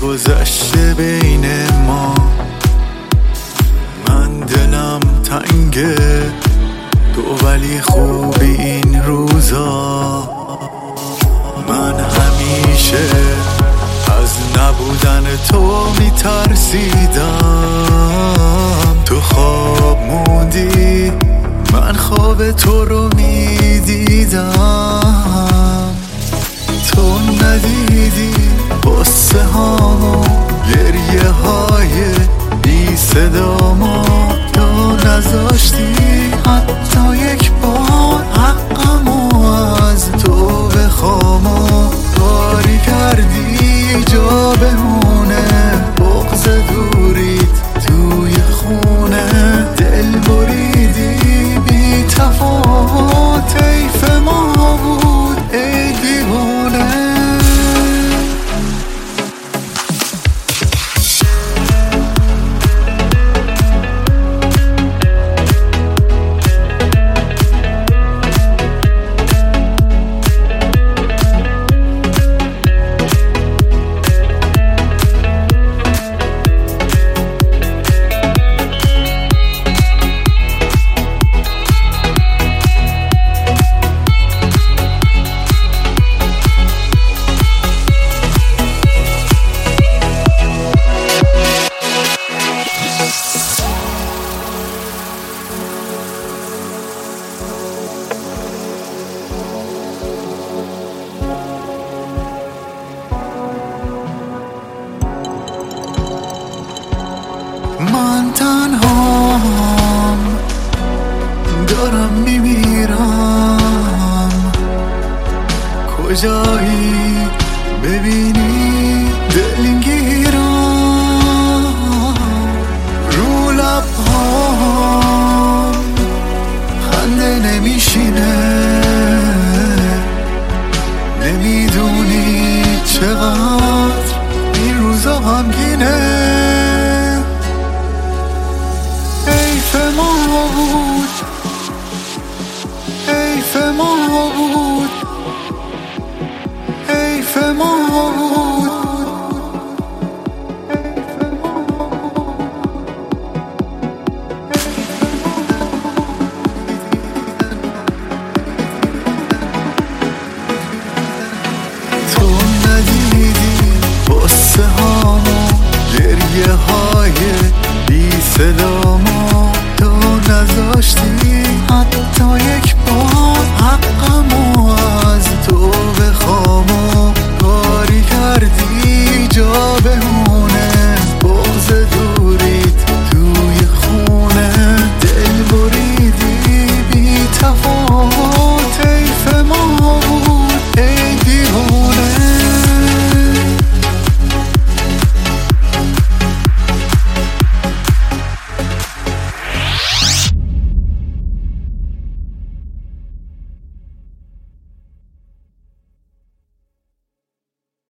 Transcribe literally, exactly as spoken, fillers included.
گذشته بین ما. من دلم تنگه تو ولی خوبی این روزا. من همیشه از نبودن تو میترسیدم. تو خواب موندی من خواب تو رو میدیدم. تو ندیدی قصه هامو گریه های بی صدامو. تو نذاشتی حتی یک بار حقمو از تو بخوام. کاری کردی جا بمونه بغض دوریت توی خونه. دل بریدی بی تفاوت حیف ما بود ای دیوانه. من تنهام دارم میمیرم. کجایی ببینی دلگیرم. رو لبهام خنده نمیشینه. نمیدونی چقدر این روزا غمگینه. حیف ما بود حیف ما بود حیف ما بود. تو ندیدی قصه هامو گریه های بی صدامو. تو نذاشتی